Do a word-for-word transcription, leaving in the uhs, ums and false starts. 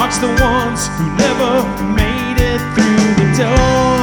watch the ones who never made it through the door.